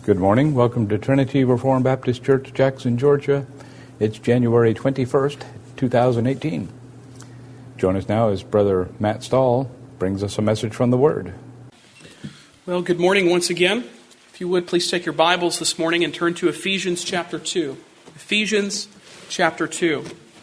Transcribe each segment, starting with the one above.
Good morning. Welcome to Trinity Reformed Baptist Church, Jackson, Georgia. It's January 21st, 2018. Join us now as Brother Matt Stahl brings us a message from the Word. Well, good morning once again. If you would, please take your Bibles this morning and turn to Ephesians chapter 2. Ephesians chapter 2.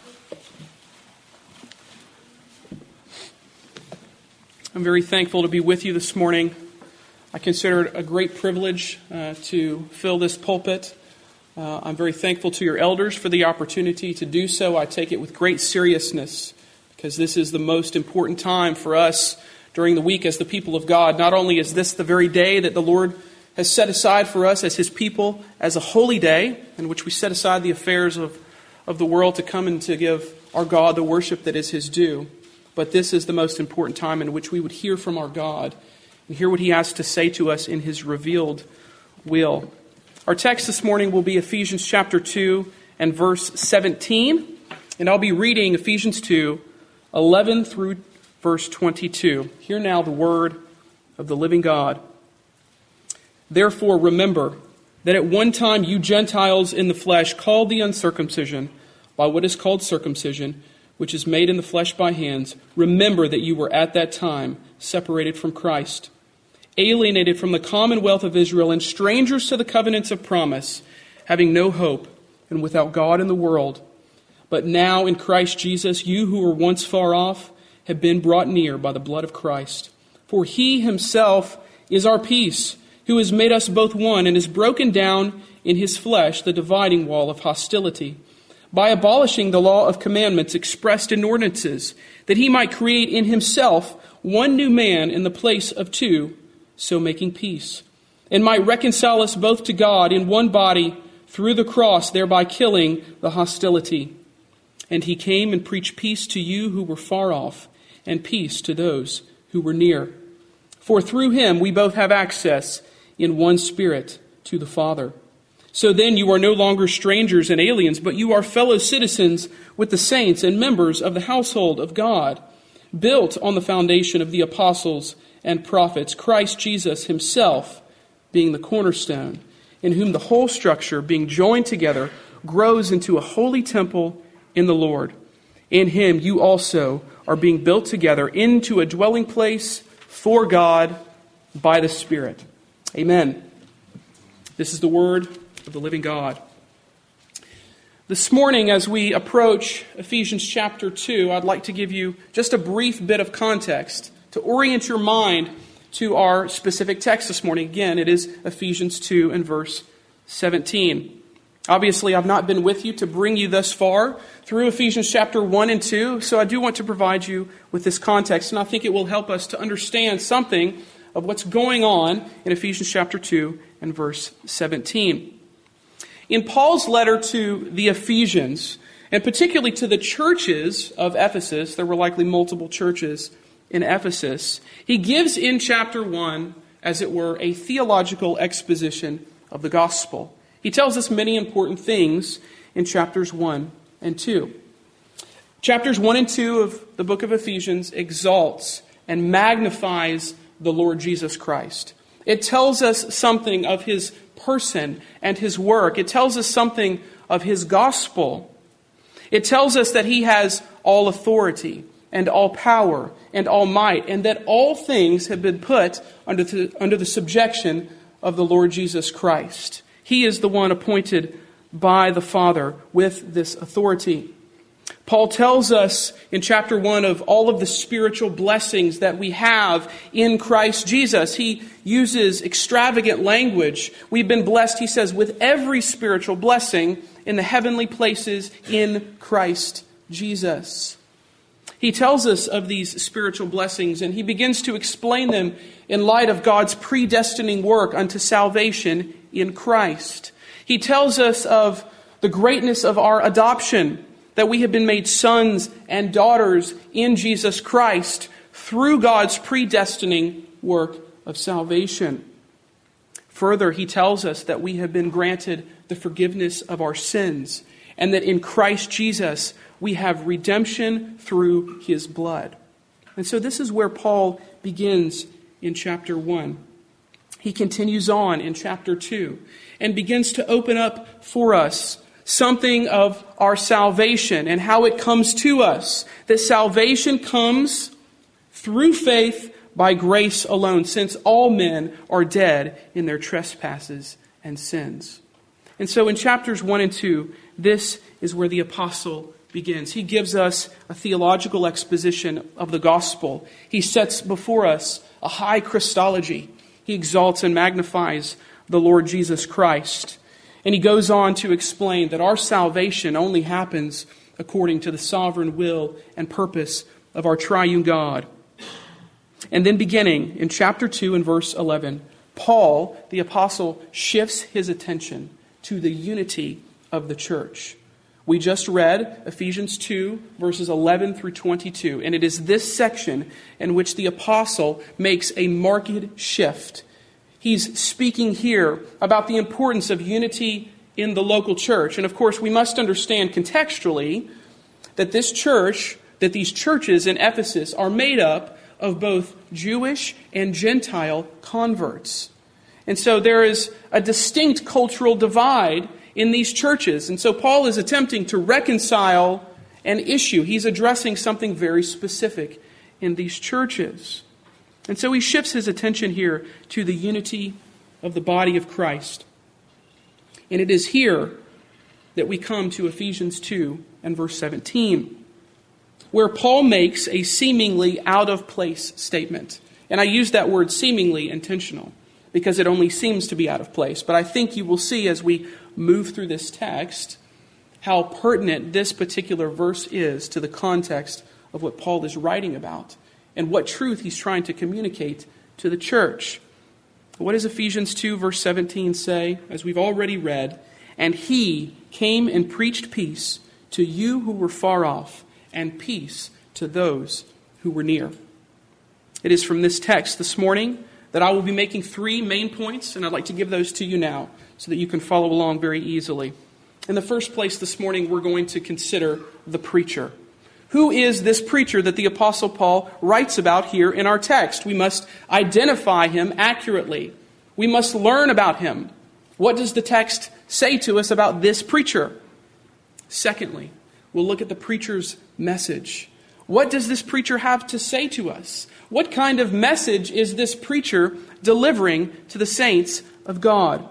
I'm very thankful to be with you this morning. I consider it a great privilege to fill this pulpit. I'm very thankful to your elders for the opportunity to do so. I take it with great seriousness because this is the most important time for us during the week as the people of God. Not only is this the very day that the Lord has set aside for us as His people as a holy day in which we set aside the affairs of the world to come and to give our God the worship that is His due, but this is the most important time in which we would hear from our God and hear what He has to say to us in His revealed will. Our text this morning will be Ephesians chapter 2 and verse 17. And I'll be reading Ephesians 2, 11 through verse 22. Hear now the word of the living God. Therefore remember that at one time you Gentiles in the flesh called the uncircumcision by what is called circumcision, which is made in the flesh by hands. Remember that you were at that time separated from Christ, alienated from the commonwealth of Israel, and strangers to the covenants of promise, having no hope and without God in the world. But now in Christ Jesus, you who were once far off have been brought near by the blood of Christ. For He Himself is our peace, who has made us both one and has broken down in His flesh the dividing wall of hostility, by abolishing the law of commandments expressed in ordinances, that He might create in Himself one new man in the place of two, so making peace, and might reconcile us both to God in one body through the cross, thereby killing the hostility. And He came and preached peace to you who were far off, and peace to those who were near. For through Him we both have access in one Spirit to the Father. So then you are no longer strangers and aliens, but you are fellow citizens with the saints and members of the household of God, built on the foundation of the apostles and prophets, Christ Jesus Himself being the cornerstone, in whom the whole structure, being joined together, grows into a holy temple in the Lord. In Him you also are being built together into a dwelling place for God by the Spirit. Amen. This is the word of the living God. This morning, as we approach Ephesians chapter 2, I'd like to give you just a brief bit of context to orient your mind to our specific text this morning. Again, it is Ephesians 2 and verse 17. Obviously, I've not been with you to bring you thus far through Ephesians chapter 1 and 2, so I do want to provide you with this context, and I think it will help us to understand something of what's going on in Ephesians chapter 2 and verse 17. In Paul's letter to the Ephesians, and particularly to the churches of Ephesus, there were likely multiple churches in Ephesus, he gives in chapter 1, as it were, a theological exposition of the gospel. He tells us many important things in chapters 1 and 2. Chapters 1 and 2 of the book of Ephesians exalts and magnifies the Lord Jesus Christ. It tells us something of His person and His work. It tells us something of His gospel. It tells us that He has all authority and all power and all might, and that all things have been put under the subjection of the Lord Jesus Christ. He is the one appointed by the Father with this authority. Paul tells us in chapter 1 of all of the spiritual blessings that we have in Christ Jesus. He uses extravagant language. We've been blessed, he says, with every spiritual blessing in the heavenly places in Christ Jesus. He tells us of these spiritual blessings, and he begins to explain them in light of God's predestining work unto salvation in Christ. He tells us of the greatness of our adoption, that we have been made sons and daughters in Jesus Christ through God's predestining work of salvation. Further, he tells us that we have been granted the forgiveness of our sins, and that in Christ Jesus we have redemption through His blood. And so this is where Paul begins in chapter 1. he continues on in chapter 2 and begins to open up for us something of our salvation and how it comes to us. That salvation comes through faith by grace alone, since all men are dead in their trespasses and sins. And so in chapters 1 and 2, this is where the apostle begins. He gives us a theological exposition of the gospel. He sets before us a high Christology. He exalts and magnifies the Lord Jesus Christ. And he goes on to explain that our salvation only happens according to the sovereign will and purpose of our triune God. And then beginning in chapter 2 and verse 11, Paul, the apostle, shifts his attention to the unity of the church. We just read Ephesians 2, verses 11 through 22, and it is this section in which the apostle makes a marked shift. He's speaking here about the importance of unity in the local church. And of course, we must understand contextually that this church, that these churches in Ephesus are made up of both Jewish and Gentile converts. And so there is a distinct cultural divide in these churches. And so Paul is attempting to reconcile an issue. He's addressing something very specific in these churches. And so he shifts his attention here to the unity of the body of Christ. And it is here that we come to Ephesians 2 and verse 17, where Paul makes a seemingly out-of-place statement. And I use that word seemingly intentional, because it only seems to be out of place. But I think you will see as we move through this text how pertinent this particular verse is to the context of what Paul is writing about and what truth he's trying to communicate to the church. What does Ephesians 2 verse 17 say? As we've already read, "And he came and preached peace to you who were far off, and peace to those who were near." It is from this text this morning that I will be making 3 main points, and I'd like to give those to you now so that you can follow along very easily. In the first place this morning, we're going to consider the preacher. Who is this preacher that the Apostle Paul writes about here in our text? We must identify him accurately. We must learn about him. What does the text say to us about this preacher? Secondly, we'll look at the preacher's message. What does this preacher have to say to us? What kind of message is this preacher delivering to the saints of God?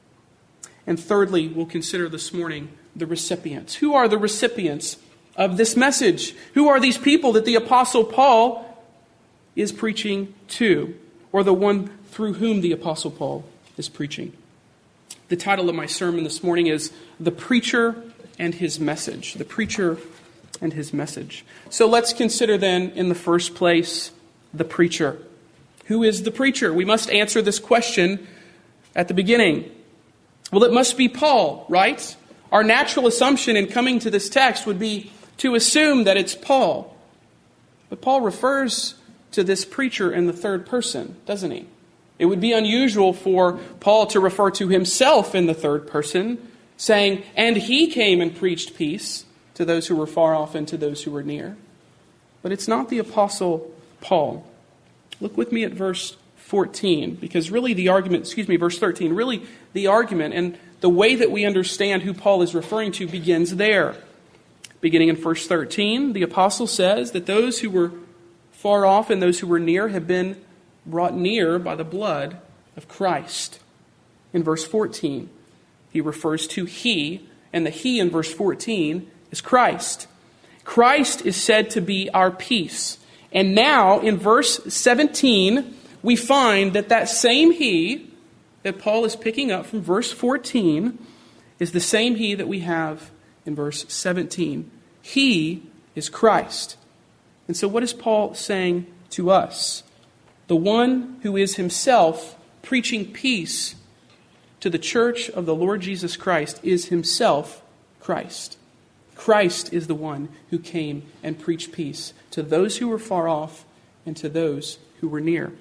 And thirdly, we'll consider this morning the recipients. Who are the recipients of this message? Who are these people that the Apostle Paul is preaching to, or the one through whom the Apostle Paul is preaching? The title of my sermon this morning is The Preacher and His Message. The Preacher and His Message. So let's consider then, in the first place, the preacher. Who is the preacher? We must answer this question at the beginning. Well, it must be Paul, right? Our natural assumption in coming to this text would be to assume that it's Paul. But Paul refers to this preacher in the third person, doesn't he? It would be unusual for Paul to refer to himself in the third person, saying, "And he came and preached peace to those who were far off and to those who were near." But it's not the Apostle Paul. Look with me at verse 14, because really the argument, verse 13, really the argument and the way that we understand who Paul is referring to begins there. Beginning in verse 13, the apostle says that those who were far off and those who were near have been brought near by the blood of Christ. In verse 14, he refers to he, and the he in verse 14 is Christ. Christ is said to be our peace. And now in verse 17, we find that that same he that Paul is picking up from verse 14 is the same he that we have in verse 17. He is Christ. And so what is Paul saying to us? The one who is himself preaching peace to the church of the Lord Jesus Christ is himself Christ. Christ is the one who came and preached peace to those who were far off and to those who were near.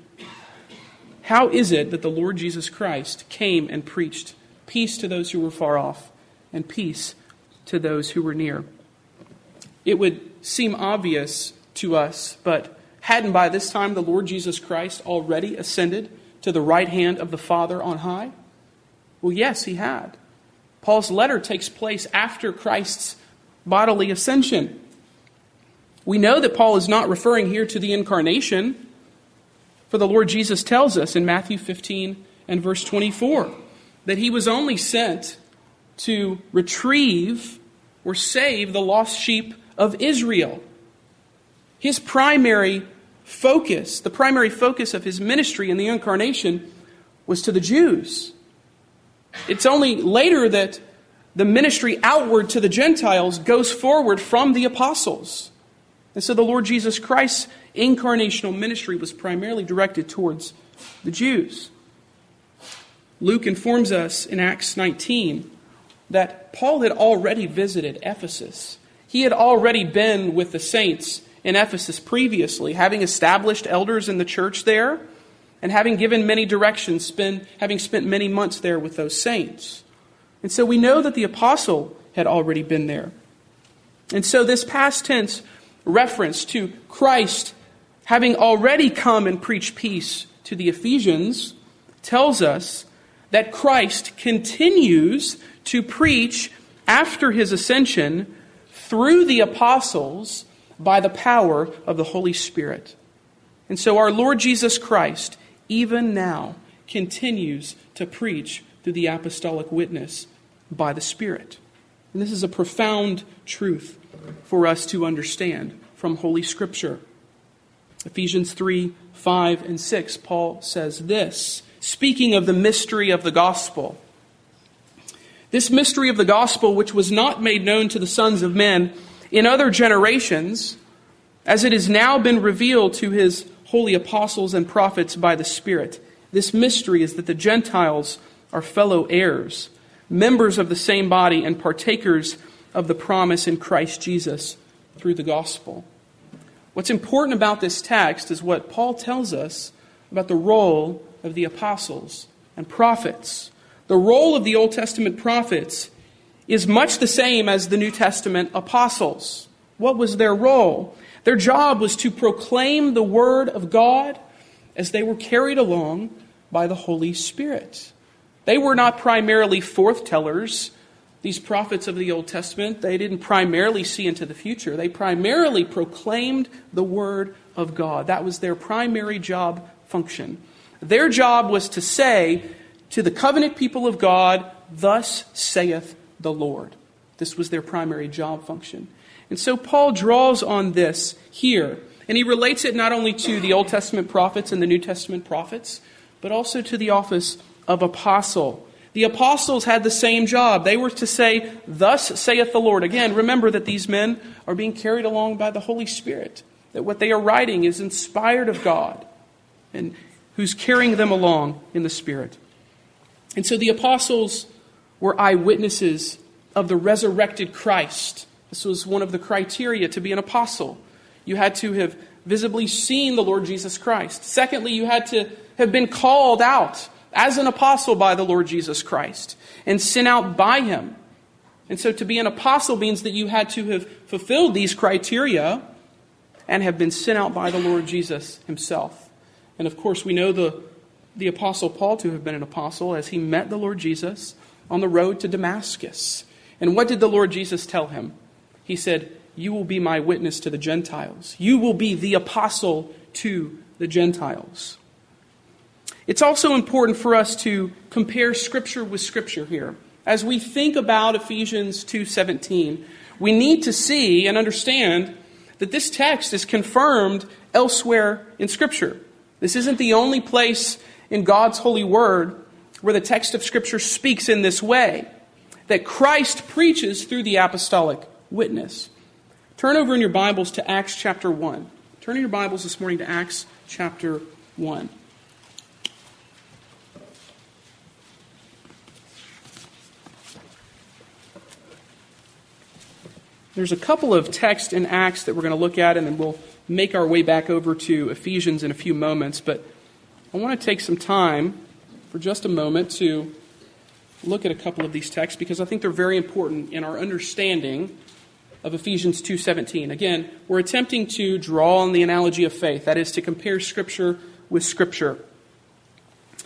How is it that the Lord Jesus Christ came and preached peace to those who were far off and peace to those who were near? It would seem obvious to us, but hadn't by this time the Lord Jesus Christ already ascended to the right hand of the Father on high? Well, yes, he had. Paul's letter takes place after Christ's bodily ascension. We know that Paul is not referring here to the incarnation, for the Lord Jesus tells us in Matthew 15 and verse 24 that he was only sent to retrieve or save the lost sheep of Israel. His primary focus, the primary focus of his ministry in the incarnation, was to the Jews. It's only later that the ministry outward to the Gentiles goes forward from the apostles. And so the Lord Jesus Christ's incarnational ministry was primarily directed towards the Jews. Luke informs us in Acts 19 that Paul had already visited Ephesus. He had already been with the saints in Ephesus previously, having established elders in the church there and having given many directions, having spent many months there with those saints. And so we know that the apostle had already been there. And so this past tense reference to Christ having already come and preached peace to the Ephesians tells us that Christ continues to preach after his ascension through the apostles by the power of the Holy Spirit. And so our Lord Jesus Christ, even now, continues to preach through the apostolic witness by the Spirit. And this is a profound truth for us to understand from Holy Scripture. Ephesians 3, 5, and 6, Paul says this, speaking of the mystery of the gospel. This mystery of the gospel, which was not made known to the sons of men in other generations, as it has now been revealed to his holy apostles and prophets by the Spirit. This mystery is that the Gentiles are fellow heirs, members of the same body, and partakers of the promise in Christ Jesus through the gospel. What's important about this text is what Paul tells us about the role of the apostles and prophets. The role of the Old Testament prophets is much the same as the New Testament apostles. What was their role? Their job was to proclaim the word of God as they were carried along by the Holy Spirit. They were not primarily forthtellers. These prophets of the Old Testament, they didn't primarily see into the future. They primarily proclaimed the word of God. That was their primary job function. Their job was to say to the covenant people of God, "Thus saith the Lord." This was their primary job function. And so Paul draws on this here. And he relates it not only to the Old Testament prophets and the New Testament prophets, but also to the office of apostle. The apostles had the same job. They were to say, "Thus saith the Lord." Again, remember that these men are being carried along by the Holy Spirit. That what they are writing is inspired of God and who's carrying them along in the Spirit. And so the apostles were eyewitnesses of the resurrected Christ. This was one of the criteria to be an apostle. You had to have visibly seen the Lord Jesus Christ. Secondly, you had to have been called out as an apostle by the Lord Jesus Christ and sent out by him. And so to be an apostle means that you had to have fulfilled these criteria and have been sent out by the Lord Jesus himself. And of course, we know the apostle Paul to have been an apostle as he met the Lord Jesus on the road to Damascus. And what did the Lord Jesus tell him? He said, "You will be my witness to the Gentiles. You will be the apostle to the Gentiles." It's also important for us to compare Scripture with Scripture here. As we think about Ephesians 2:17, we need to see and understand that this text is confirmed elsewhere in Scripture. This isn't the only place in God's holy word where the text of Scripture speaks in this way, that Christ preaches through the apostolic witness. Turn over in your Bibles to Acts chapter 1. Turn in your Bibles this morning to Acts chapter 1. There's a couple of texts in Acts that we're going to look at, and then we'll make our way back over to Ephesians in a few moments. But I want to take some time for just a moment to look at a couple of these texts because I think they're very important in our understanding of Ephesians 2:17. Again, we're attempting to draw on the analogy of faith, that is to compare Scripture with Scripture.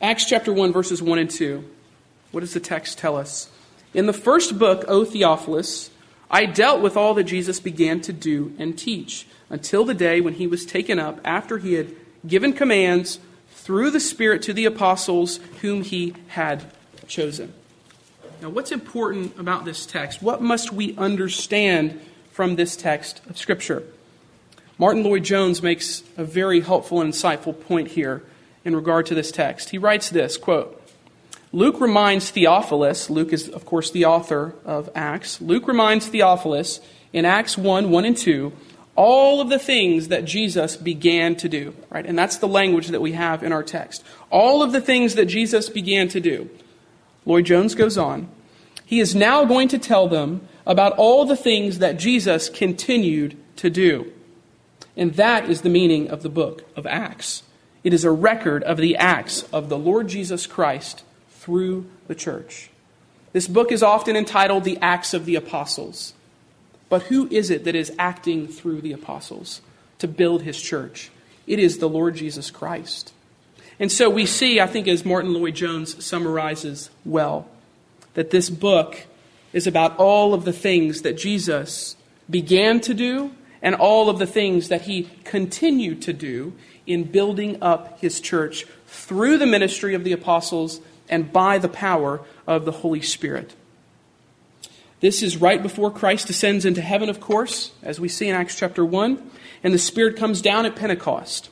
Acts chapter 1, verses 1 and 2. What does the text tell us? In the first book, O Theophilus, I dealt with all that Jesus began to do and teach, until the day when he was taken up, after he had given commands through the Spirit to the apostles whom he had chosen. Now, what's important about this text? What must we understand from this text of Scripture? Martin Lloyd-Jones makes a very helpful and insightful point here in regard to this text. He writes this, quote, Luke reminds Theophilus, Luke is, of course, the author of Acts. Luke reminds Theophilus in Acts 1, 1 and 2, all of the things that Jesus began to do. Right? And that's the language that we have in our text. All of the things that Jesus began to do. Lloyd-Jones goes on. He is now going to tell them about all the things that Jesus continued to do. And that is the meaning of the book of Acts. It is a record of the acts of the Lord Jesus Christ through the church. This book is often entitled the Acts of the Apostles. But who is it that is acting through the apostles to build his church? It is the Lord Jesus Christ. And so we see, I think as Martin Lloyd-Jones summarizes well, that this book is about all of the things that Jesus began to do and all of the things that he continued to do in building up his church through the ministry of the apostles and by the power of the Holy Spirit. This is right before Christ ascends into heaven, of course, as we see in Acts chapter 1, and the Spirit comes down at Pentecost.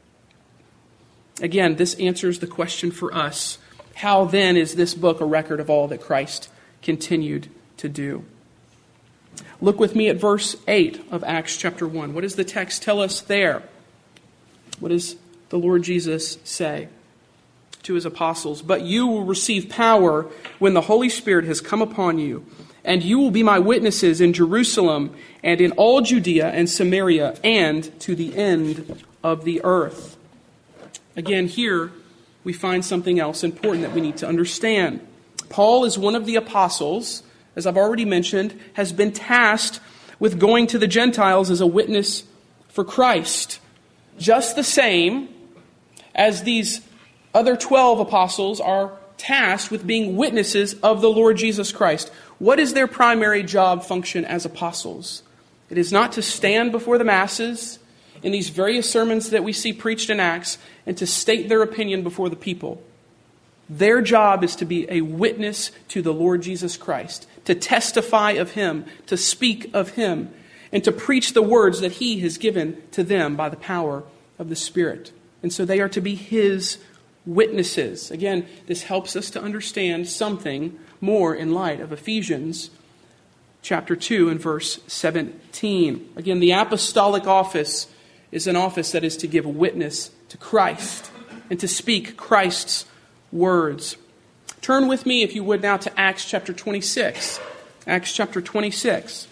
Again, this answers the question for us, how then is this book a record of all that Christ continued to do? Look with me at verse 8 of Acts chapter 1. What does the text tell us there? What does the Lord Jesus say to his apostles? But you will receive power when the Holy Spirit has come upon you, and you will be my witnesses in Jerusalem and in all Judea and Samaria and to the end of the earth. Again, here we find something else important that we need to understand. Paul is one of the apostles, as I've already mentioned, has been tasked with going to the Gentiles as a witness for Christ. Just the same as these other 12 apostles are tasked with being witnesses of the Lord Jesus Christ. What is their primary job function as apostles? It is not to stand before the masses in these various sermons that we see preached in Acts and to state their opinion before the people. Their job is to be a witness to the Lord Jesus Christ, to testify of him, to speak of him, and to preach the words that he has given to them by the power of the Spirit. And so they are to be his witnesses. Again, this helps us to understand something more in light of Ephesians chapter 2 and verse 17. Again, the apostolic office is an office that is to give witness to Christ and to speak Christ's words. Turn with me, if you would, now to Acts chapter 26. Acts chapter 26.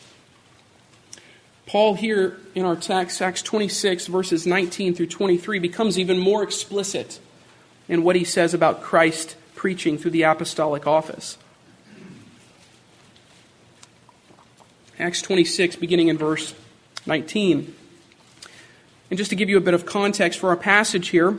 Paul here in our text, Acts 26, verses 19 through 23, becomes even more explicit in what he says about Christ preaching through the apostolic office. Acts 26, beginning in verse 19. And just to give you a bit of context for our passage here,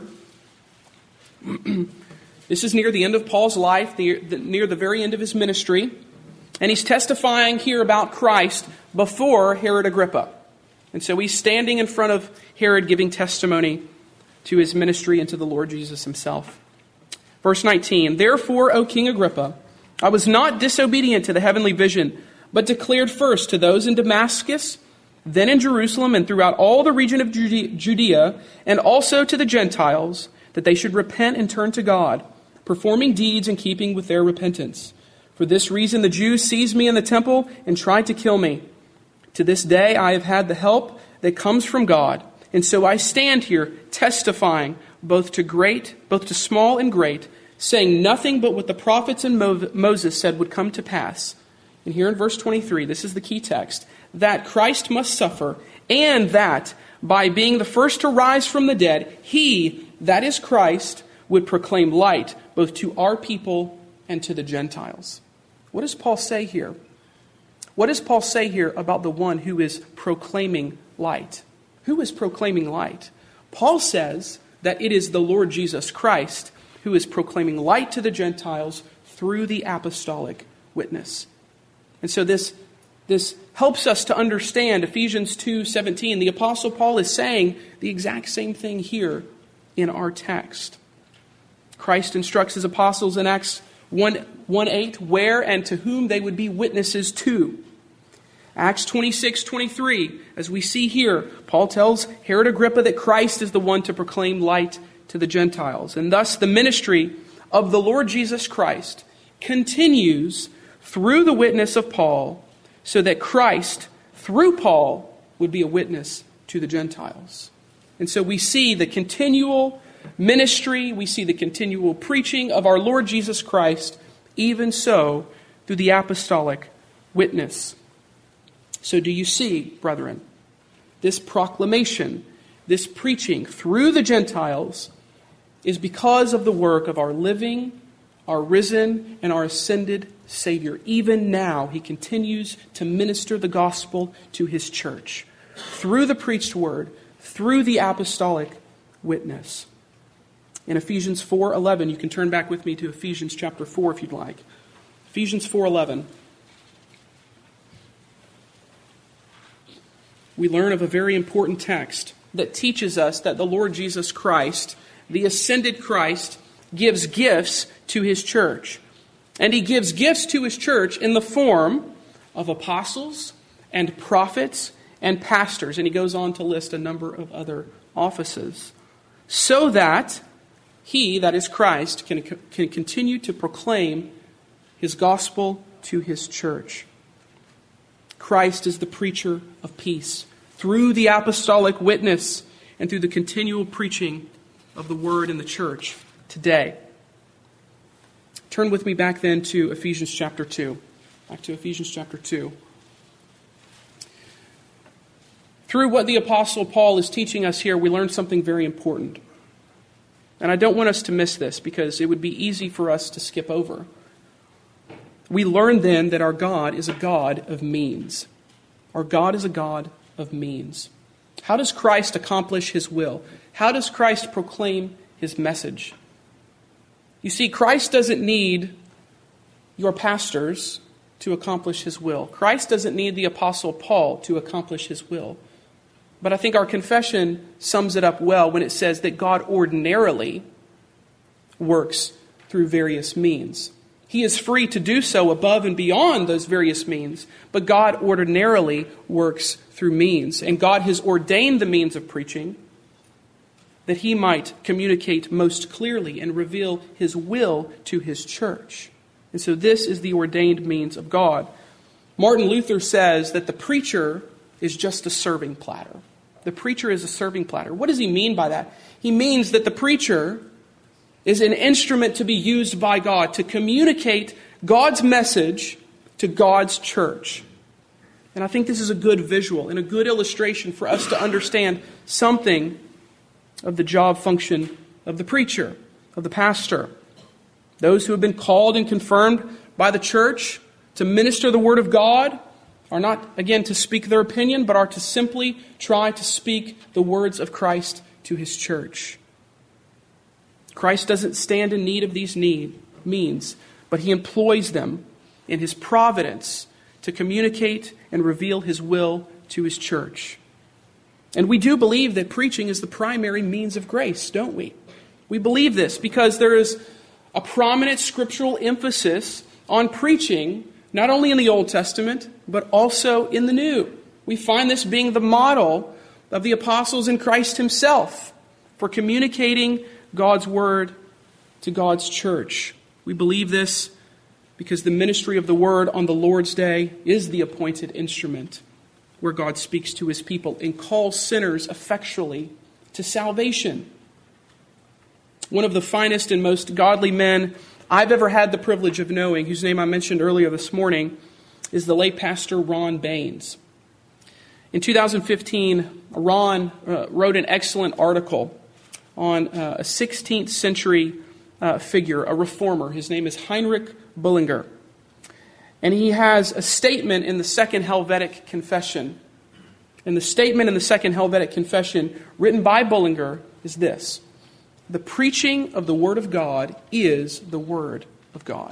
this is near the end of Paul's life, near the very end of his ministry, and he's testifying here about Christ before Herod Agrippa. And so he's standing in front of Herod giving testimony to his ministry and to the Lord Jesus himself. Verse 19, Therefore, O King Agrippa, I was not disobedient to the heavenly vision, but declared first to those in Damascus, then in Jerusalem and throughout all the region of Judea, and also to the Gentiles, that they should repent and turn to God, performing deeds in keeping with their repentance. For this reason the Jews seized me in the temple and tried to kill me. To this day I have had the help that comes from God, and so I stand here testifying both to small and great, saying nothing but what the prophets and Moses said would come to pass. And here in verse 23, this is the key text, that Christ must suffer, and that by being the first to rise from the dead, he, that is Christ, would proclaim light both to our people and to the Gentiles. What does Paul say here? What does Paul say here about the one who is proclaiming light? Who is proclaiming light? Paul says that it is the Lord Jesus Christ who who is proclaiming light to the Gentiles through the apostolic witness. And so this helps us to understand Ephesians 2:17. The Apostle Paul is saying the exact same thing here in our text. Christ instructs his apostles in Acts 1:8 where and to whom they would be witnesses to. Acts 26:23, as we see here, Paul tells Herod Agrippa that Christ is the one to proclaim light to the Gentiles. And thus the ministry of the Lord Jesus Christ continues through the witness of Paul, so that Christ, through Paul, would be a witness to the Gentiles. And so we see the continual ministry, we see the continual preaching of our Lord Jesus Christ, even so through the apostolic witness. So do you see, brethren, this proclamation, this preaching through the Gentiles is because of the work of our living, our risen, and our ascended Savior. Even now, he continues to minister the gospel to his church through the preached word, through the apostolic witness. In Ephesians 4:11, you can turn back with me to Ephesians chapter 4 if you'd like. Ephesians 4:11. We learn of a very important text that teaches us that the Lord Jesus Christ, the ascended Christ, gives gifts to his church. And he gives gifts to his church in the form of apostles and prophets and pastors. And he goes on to list a number of other offices. So that he, that is Christ, can continue to proclaim his gospel to his church. Christ is the preacher of peace through the apostolic witness and through the continual preaching of the word in the church today. Turn with me back then to Ephesians chapter 2. Back to Ephesians chapter 2. Through what the Apostle Paul is teaching us here, we learn something very important. And I don't want us to miss this because it would be easy for us to skip over. We learn then that our God is a God of means. Our God is a God of means. How does Christ accomplish his will? How does Christ proclaim his message? You see, Christ doesn't need your pastors to accomplish his will. Christ doesn't need the Apostle Paul to accomplish his will. But I think our confession sums it up well when it says that God ordinarily works through various means. He is free to do so above and beyond those various means, but God ordinarily works through means. And God has ordained the means of preaching that he might communicate most clearly and reveal his will to his church. And so this is the ordained means of God. Martin Luther says that the preacher is just a serving platter. The preacher is a serving platter. What does he mean by that? He means that the preacher is an instrument to be used by God to communicate God's message to God's church. And I think this is a good visual and a good illustration for us to understand something of the job function of the preacher, of the pastor. Those who have been called and confirmed by the church to minister the word of God are not, again, to speak their opinion, but are to simply try to speak the words of Christ to his church. Christ doesn't stand in need of these means, but he employs them in his providence to communicate and reveal his will to his church. And we do believe that preaching is the primary means of grace, don't we? We believe this because there is a prominent scriptural emphasis on preaching, not only in the Old Testament, but also in the New. We find this being the model of the apostles and Christ himself for communicating God's word to God's church. We believe this because the ministry of the word on the Lord's Day is the appointed instrument where God speaks to his people and calls sinners effectually to salvation. One of the finest and most godly men I've ever had the privilege of knowing, whose name I mentioned earlier this morning, is the late pastor Ron Baines. In 2015, Ron wrote an excellent article on a 16th century figure, a reformer. His name is Heinrich Bullinger. And he has a statement in the Second Helvetic Confession. And the statement in the Second Helvetic Confession written by Bullinger is this: the preaching of the Word of God is the Word of God.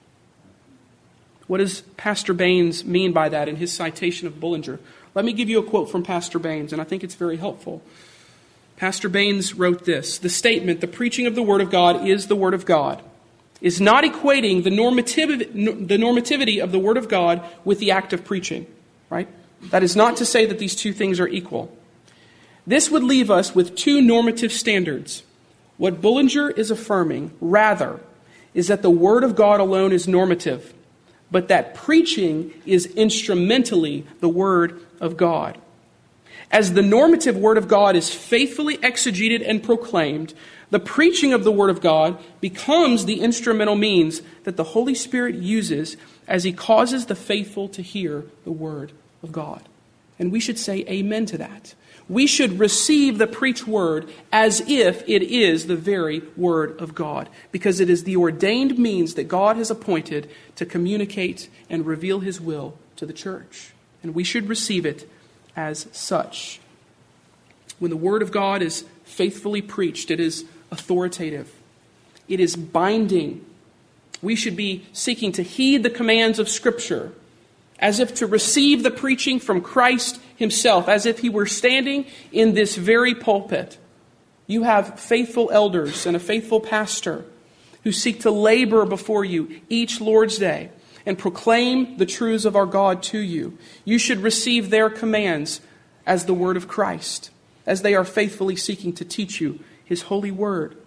What does Pastor Baines mean by that in his citation of Bullinger? Let me give you a quote from Pastor Baines, and I think it's very helpful. Pastor Baines wrote this: the statement, "the preaching of the Word of God is the Word of God," is not equating the normativity of the Word of God with the act of preaching. Right? That is not to say that these two things are equal. This would leave us with two normative standards. What Bullinger is affirming, rather, is that the Word of God alone is normative, but that preaching is instrumentally the Word of God. As the normative Word of God is faithfully exegeted and proclaimed, the preaching of the Word of God becomes the instrumental means that the Holy Spirit uses as He causes the faithful to hear the Word of God. And we should say amen to that. We should receive the preached Word as if it is the very Word of God, because it is the ordained means that God has appointed to communicate and reveal His will to the church. And we should receive it as such. When the Word of God is faithfully preached, it is authoritative. It is binding. We should be seeking to heed the commands of Scripture, as if to receive the preaching from Christ Himself, as if He were standing in this very pulpit. You have faithful elders and a faithful pastor who seek to labor before you each Lord's Day and proclaim the truths of our God to you. You should receive their commands as the Word of Christ, as they are faithfully seeking to teach you His holy Word.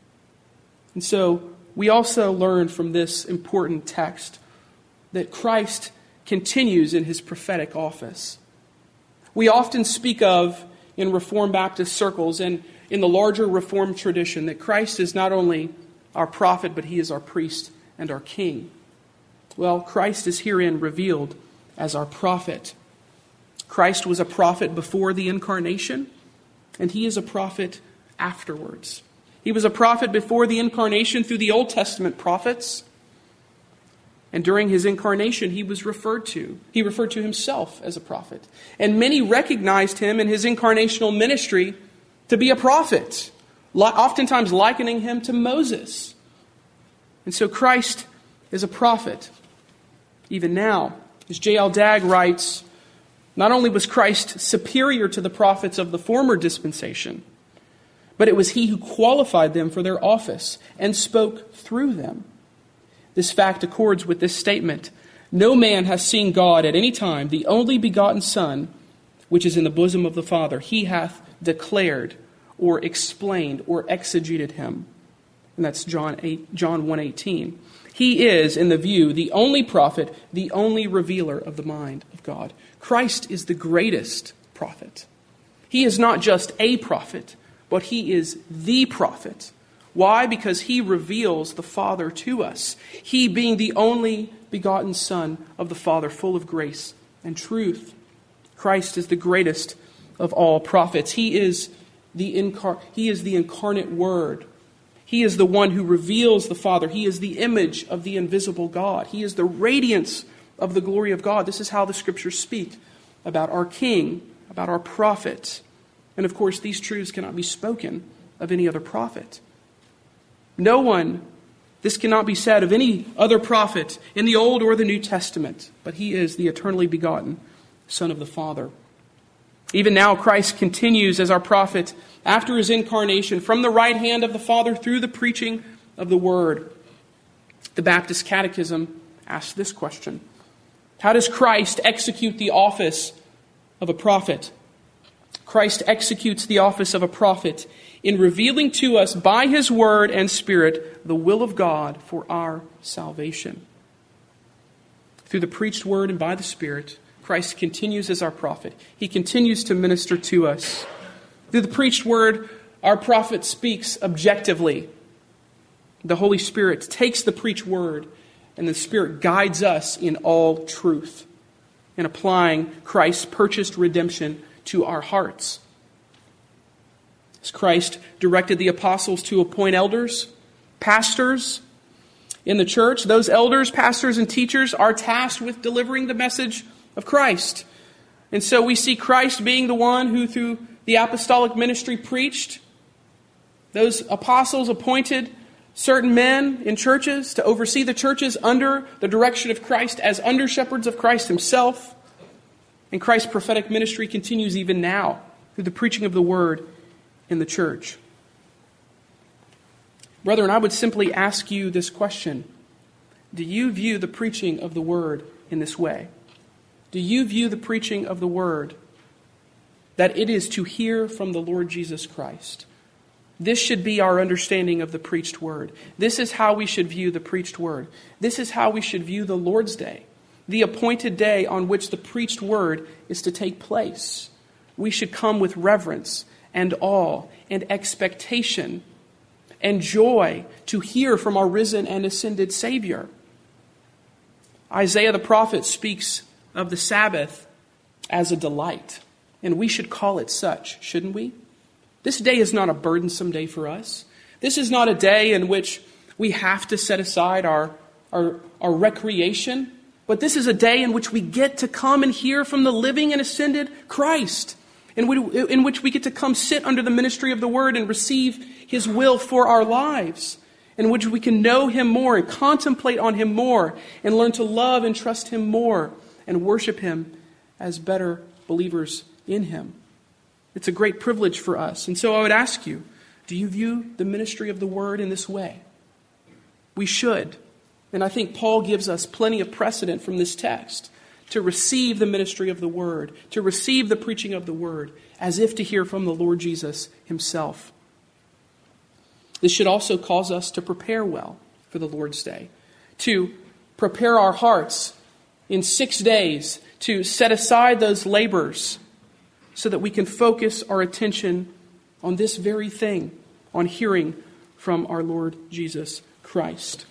And so we also learn from this important text that Christ continues in His prophetic office. We often speak of, in Reformed Baptist circles and in the larger Reformed tradition, that Christ is not only our prophet, but He is our priest and our king. Well, Christ is herein revealed as our prophet. Christ was a prophet before the incarnation, and He is a prophet afterwards. He was a prophet before the incarnation through the Old Testament prophets. And during His incarnation, He referred to Himself as a prophet. And many recognized Him in His incarnational ministry to be a prophet, oftentimes likening Him to Moses. And so Christ is a prophet. Even now, as J.L. Dagg writes, not only was Christ superior to the prophets of the former dispensation, but it was He who qualified them for their office and spoke through them. This fact accords with this statement: no man has seen God at any time, the only begotten Son, which is in the bosom of the Father. He hath declared or explained or exegeted Him. And that's John 1:18. He is, in the view, the only prophet, the only revealer of the mind of God. Christ is the greatest prophet. He is not just a prophet, but He is the prophet. Why? Because He reveals the Father to us. He being the only begotten Son of the Father, full of grace and truth. Christ is the greatest of all prophets. He is the incarnate Word. He is the one who reveals the Father. He is the image of the invisible God. He is the radiance of the glory of God. This is how the Scriptures speak about our King, about our prophet. And of course, these truths cannot be spoken of any other prophet. This cannot be said of any other prophet in the Old or the New Testament, but He is the eternally begotten Son of the Father. Even now, Christ continues as our prophet after His incarnation from the right hand of the Father through the preaching of the Word. The Baptist Catechism asks this question: how does Christ execute the office of a prophet? Christ executes the office of a prophet in revealing to us by His Word and Spirit the will of God for our salvation. Through the preached Word and by the Spirit, Christ continues as our prophet. He continues to minister to us. Through the preached Word, our prophet speaks objectively. The Holy Spirit takes the preached Word, and the Spirit guides us in all truth in applying Christ's purchased redemption to our hearts. As Christ directed the apostles to appoint elders, pastors in the church, those elders, pastors, and teachers are tasked with delivering the message of Christ. And so we see Christ being the one who, through the apostolic ministry, preached Those apostles appointed certain men in churches to oversee the churches under the direction of Christ as under-shepherds of Christ himself. And Christ's prophetic ministry continues even now through the preaching of the word in the church. Brethren, I would simply ask you this question. Do you view the preaching of the word in this way? Do you view the preaching of the word that it is to hear from the Lord Jesus Christ? This should be our understanding of the preached word. This is how we should view the preached word. This is how we should view the Lord's Day, the appointed day on which the preached word is to take place. We should come with reverence and awe and expectation and joy to hear from our risen and ascended Savior. Isaiah the prophet speaks of the Sabbath as a delight, and we should call it such, shouldn't we? This day is not a burdensome day for us. This is not a day in which we have to set aside our recreation, but this is a day in which we get to come and hear from the living and ascended Christ, in which we get to come sit under the ministry of the word and receive his will for our lives, in which we can know him more and contemplate on him more and learn to love and trust him more and worship him as better believers in him. It's a great privilege for us. And so I would ask you, do you view the ministry of the word in this way? We should. And I think Paul gives us plenty of precedent from this text to receive the ministry of the word, to receive the preaching of the word, as if to hear from the Lord Jesus himself. This should also cause us to prepare well for the Lord's Day, to prepare our hearts in 6 days, to set aside those labors so that we can focus our attention on this very thing, on hearing from our Lord Jesus Christ.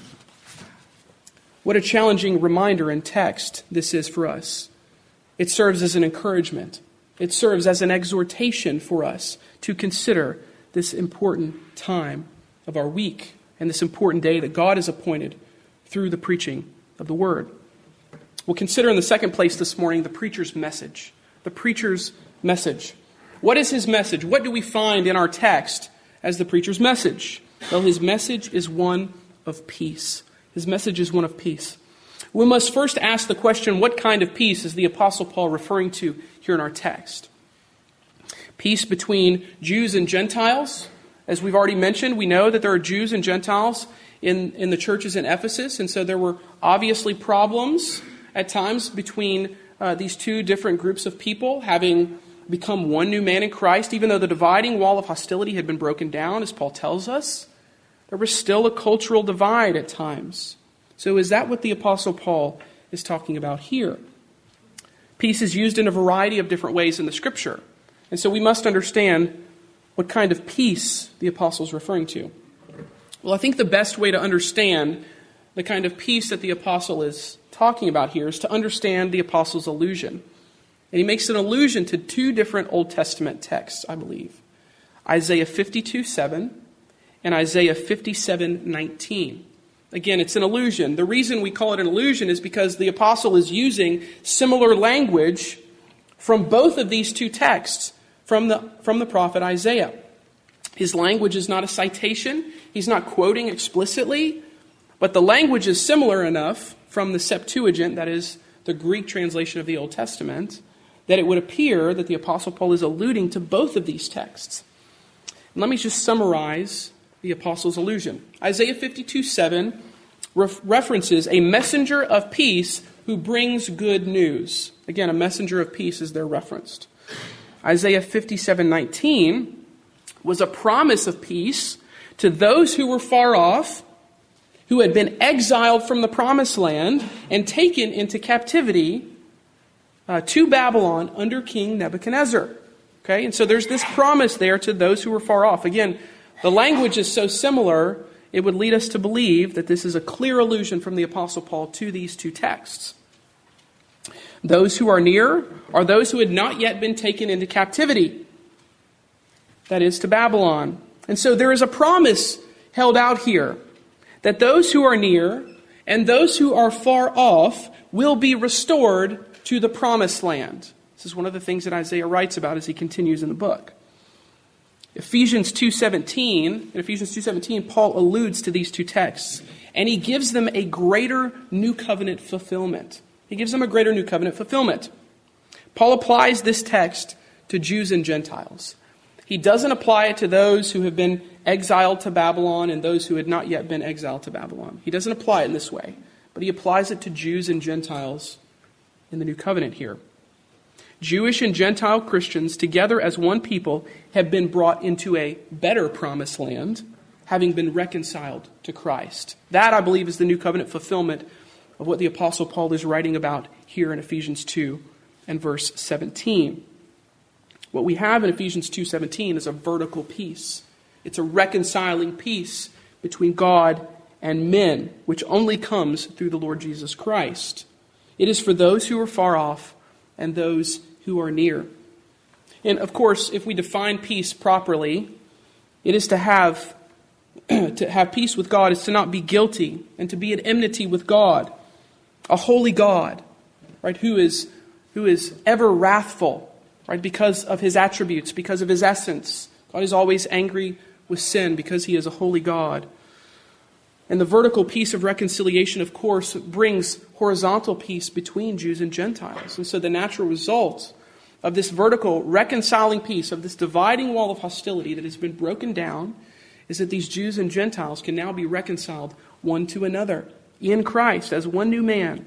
What a challenging reminder and text this is for us. It serves as an encouragement. It serves as an exhortation for us to consider this important time of our week and this important day that God has appointed through the preaching of the word. We'll consider in the second place this morning the preacher's message. The preacher's message. What is his message? What do we find in our text as the preacher's message? Well, his message is one of peace. His message is one of peace. We must first ask the question, what kind of peace is the Apostle Paul referring to here in our text? Peace between Jews and Gentiles. As we've already mentioned, we know that there are Jews and Gentiles in the churches in Ephesus, and so there were obviously problems at times between these two different groups of people, having become one new man in Christ. Even though the dividing wall of hostility had been broken down, as Paul tells us, there was still a cultural divide at times. So is that what the Apostle Paul is talking about here? Peace is used in a variety of different ways in the Scripture. And so we must understand what kind of peace the Apostle is referring to. Well, I think the best way to understand the kind of peace that the Apostle is talking about here is to understand the Apostle's allusion. And he makes an allusion to two different Old Testament texts, I believe. Isaiah 52:7 and Isaiah 57:19. Again, it's an allusion. The reason we call it an allusion is because the Apostle is using similar language from both of these two texts from the prophet Isaiah. His language is not a citation. He's not quoting explicitly, but the language is similar enough from the Septuagint, that is the Greek translation of the Old Testament, that it would appear that the Apostle Paul is alluding to both of these texts. And let me just summarize the Apostle's allusion. Isaiah 52:7 references a messenger of peace who brings good news. Again, a messenger of peace is there referenced. Isaiah 57:19 was a promise of peace to those who were far off, who had been exiled from the promised land and taken into captivity to Babylon under King Nebuchadnezzar. Okay, and so there's this promise there to those who were far off. Again, the language is so similar, it would lead us to believe that this is a clear allusion from the Apostle Paul to these two texts. Those who are near are those who had not yet been taken into captivity, that is, to Babylon. And so there is a promise held out here that those who are near and those who are far off will be restored to the promised land. This is one of the things that Isaiah writes about as he continues in the book. Ephesians 2:17, Paul alludes to these two texts, and he gives them a greater new covenant fulfillment. Paul applies this text to Jews and Gentiles. He doesn't apply it to those who have been exiled to Babylon and those who had not yet been exiled to Babylon. He doesn't apply it in this way, but he applies it to Jews and Gentiles in the new covenant here. Jewish and Gentile Christians together as one people have been brought into a better promised land, having been reconciled to Christ. That, I believe, is the new covenant fulfillment of what the Apostle Paul is writing about here in Ephesians 2 and verse 17. What we have in Ephesians 2:17 is a vertical peace. It's a reconciling peace between God and men, which only comes through the Lord Jesus Christ. It is for those who are far off and those who are near. And of course, if we define peace properly, it is to have peace with God is to not be guilty and to be at enmity with God, a holy God, right? Who is ever wrathful, right? Because of his attributes, because of his essence. God is always angry with sin because he is a holy God. And the vertical peace of reconciliation, of course, brings horizontal peace between Jews and Gentiles. And so the natural result of this vertical reconciling peace, of this dividing wall of hostility that has been broken down, is that these Jews and Gentiles can now be reconciled one to another in Christ as one new man.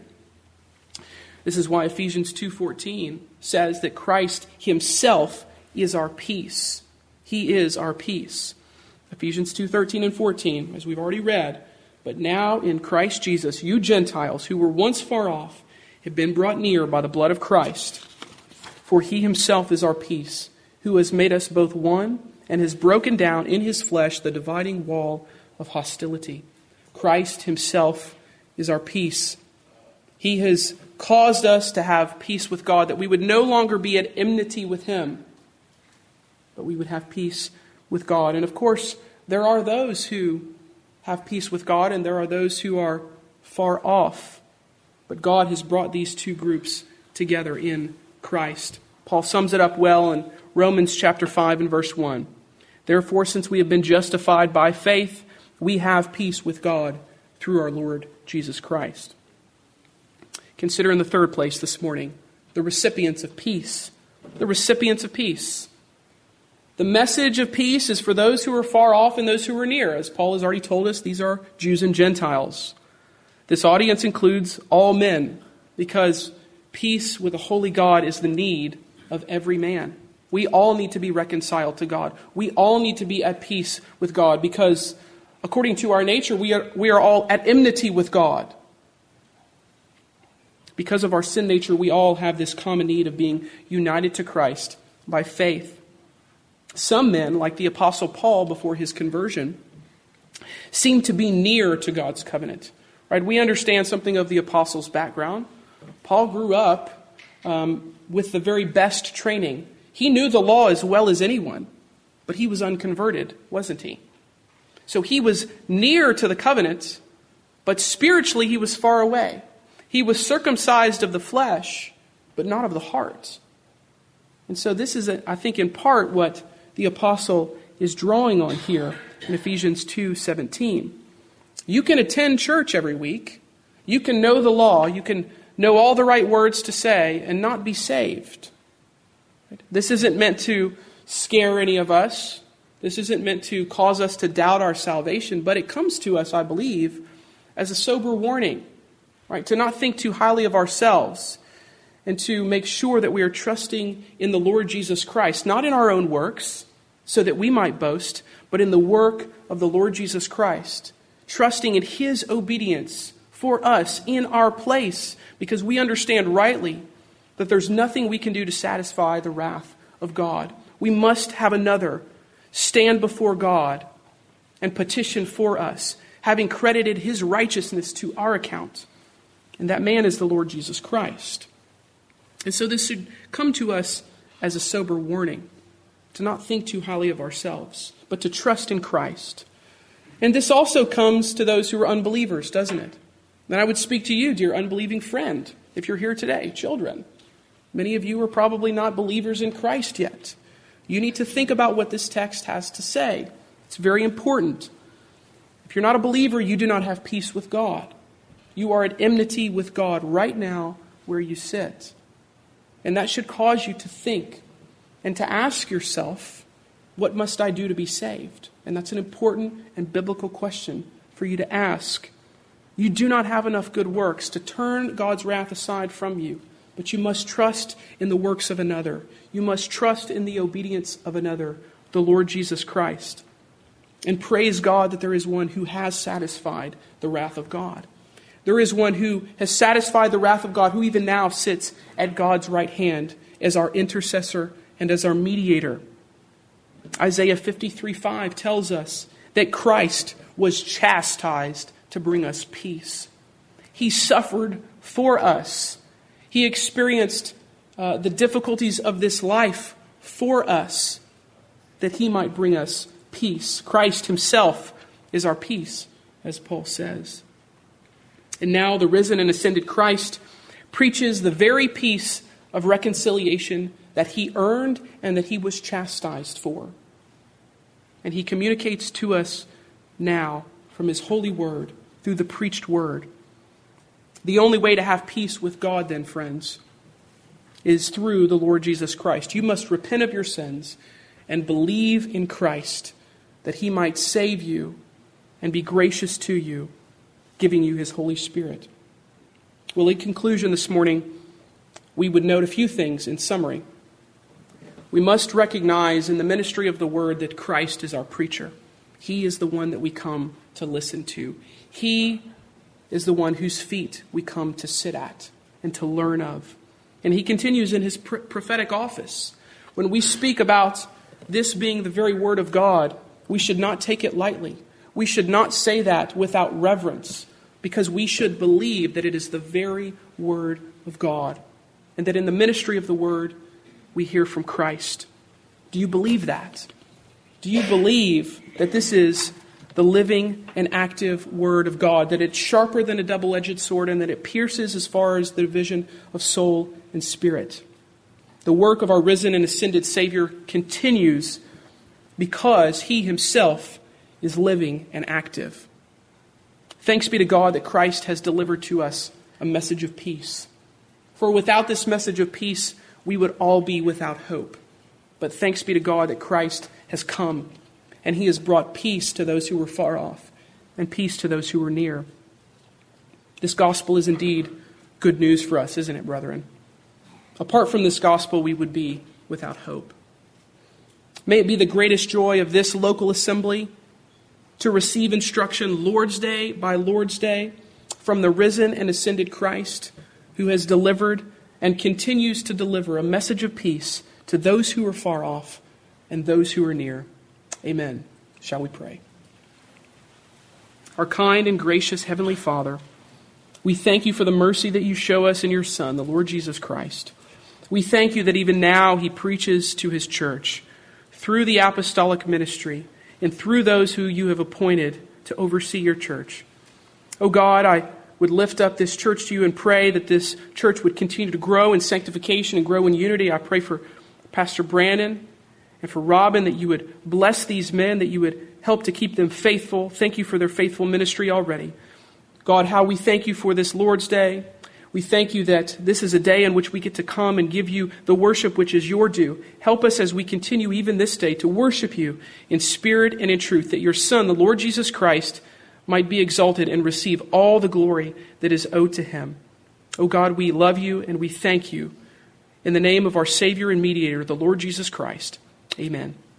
This is why Ephesians 2:14 says that Christ himself is our peace. He is our peace. Ephesians 2:13 and 14, as we've already read, but now in Christ Jesus, you Gentiles who were once far off have been brought near by the blood of Christ. For he himself is our peace, who has made us both one and has broken down in his flesh the dividing wall of hostility. Christ himself is our peace. He has caused us to have peace with God, that we would no longer be at enmity with him, but we would have peace with God. And of course, there are those who have peace with God and there are those who are far off. But God has brought these two groups together in Christ. Paul sums it up well in Romans chapter 5 and verse 1. Therefore, since we have been justified by faith, we have peace with God through our Lord Jesus Christ. Consider in the third place this morning the recipients of peace. The recipients of peace. The message of peace is for those who are far off and those who are near. As Paul has already told us, these are Jews and Gentiles. This audience includes all men, because peace with a holy God is the need of every man. We all need to be reconciled to God. We all need to be at peace with God, because according to our nature, we are all at enmity with God. Because of our sin nature, we all have this common need of being united to Christ by faith. Some men, like the Apostle Paul before his conversion, seem to be near to God's covenant. Right? We understand something of the Apostle's background. Paul grew up with the very best training. He knew the law as well as anyone, but he was unconverted, wasn't he? So he was near to the covenant, but spiritually he was far away. He was circumcised of the flesh, but not of the heart. And so this is, I think, in part what the apostle is drawing on here in Ephesians 2:17. You can attend church every week. You can know the law. You can know all the right words to say and not be saved. This isn't meant to scare any of us. This isn't meant to cause us to doubt our salvation, but it comes to us, I believe, as a sober warning, right? To not think too highly of ourselves and to make sure that we are trusting in the Lord Jesus Christ, not in our own works, so that we might boast, but in the work of the Lord Jesus Christ, trusting in his obedience for us in our place, because we understand rightly that there's nothing we can do to satisfy the wrath of God. We must have another stand before God and petition for us, having credited his righteousness to our account. And that man is the Lord Jesus Christ. And so this should come to us as a sober warning, to not think too highly of ourselves, but to trust in Christ. And this also comes to those who are unbelievers, doesn't it? And I would speak to you, dear unbelieving friend, if you're here today, children. Many of you are probably not believers in Christ yet. You need to think about what this text has to say. It's very important. If you're not a believer, you do not have peace with God. You are at enmity with God right now where you sit. And that should cause you to think and to ask yourself, what must I do to be saved? And that's an important and biblical question for you to ask. You do not have enough good works to turn God's wrath aside from you, but you must trust in the works of another. You must trust in the obedience of another, the Lord Jesus Christ. And praise God that there is one who has satisfied the wrath of God. There is one who has satisfied the wrath of God, who even now sits at God's right hand as our intercessor and as our mediator. Isaiah 53:5 tells us that Christ was chastised to bring us peace. He suffered for us. He experienced the difficulties of this life for us, that he might bring us peace. Christ himself is our peace, as Paul says. And now the risen and ascended Christ preaches the very peace of reconciliation that he earned and that he was chastised for. And he communicates to us now from his holy word through the preached word. The only way to have peace with God, then, friends, is through the Lord Jesus Christ. You must repent of your sins and believe in Christ, that he might save you and be gracious to you, giving you his Holy Spirit. Well, in conclusion this morning, we would note a few things in summary. We must recognize in the ministry of the word that Christ is our preacher. He is the one that we come to listen to. He is the one whose feet we come to sit at and to learn of. And he continues in his prophetic office. When we speak about this being the very word of God, we should not take it lightly. We should not say that without reverence, because we should believe that it is the very word of God, and that in the ministry of the word, we hear from Christ. Do you believe that? Do you believe that this is the living and active word of God, that it's sharper than a double-edged sword, and that it pierces as far as the division of soul and spirit? The work of our risen and ascended Savior continues because he himself is living and active. Thanks be to God that Christ has delivered to us a message of peace. For without this message of peace, we would all be without hope. But thanks be to God that Christ has come, and he has brought peace to those who were far off and peace to those who were near. This gospel is indeed good news for us, isn't it, brethren? Apart from this gospel, we would be without hope. May it be the greatest joy of this local assembly to receive instruction Lord's Day by Lord's Day from the risen and ascended Christ, who has delivered and continues to deliver a message of peace to those who are far off and those who are near. Amen. Shall we pray? Our kind and gracious Heavenly Father, we thank you for the mercy that you show us in your Son, the Lord Jesus Christ. We thank you that even now he preaches to his church through the apostolic ministry and through those who you have appointed to oversee your church. Oh God, I would lift up this church to you and pray that this church would continue to grow in sanctification and grow in unity. I pray for Pastor Brandon and for Robin, that you would bless these men, that you would help to keep them faithful. Thank you for their faithful ministry already. God, how we thank you for this Lord's Day. We thank you that this is a day in which we get to come and give you the worship which is your due. Help us as we continue even this day to worship you in spirit and in truth, that your Son, the Lord Jesus Christ, might be exalted and receive all the glory that is owed to him. Oh God, we love you and we thank you. In the name of our Savior and Mediator, the Lord Jesus Christ. Amen.